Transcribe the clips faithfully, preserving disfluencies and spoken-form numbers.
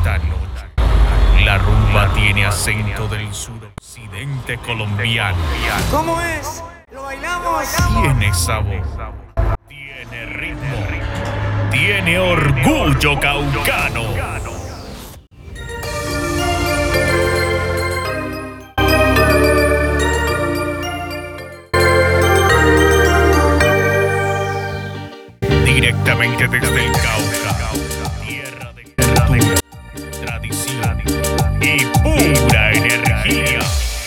esta noche la rumba tiene acento del suroccidente colombiano. ¿Cómo es? ¿Lo bailamos? Tiene sabor, tiene ritmo, tiene orgullo caucano. Directamente desde el Cauca, tierra de cultura, tradición y pura energía.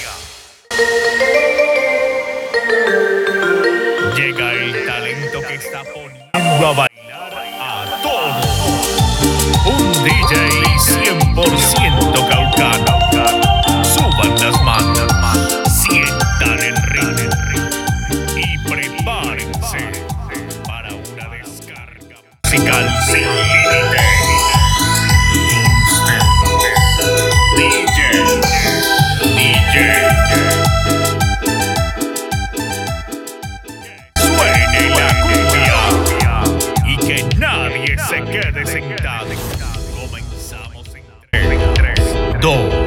Llega el talento que está poniendo a bailar a todos. Un D J cien por ciento caucano. Suban las manos, sientan el ritmo y prepárense para una descarga musical sin límite. D J, D J. Suene la cumbia y que nadie se quede sentado. Comenzamos en tres, dos,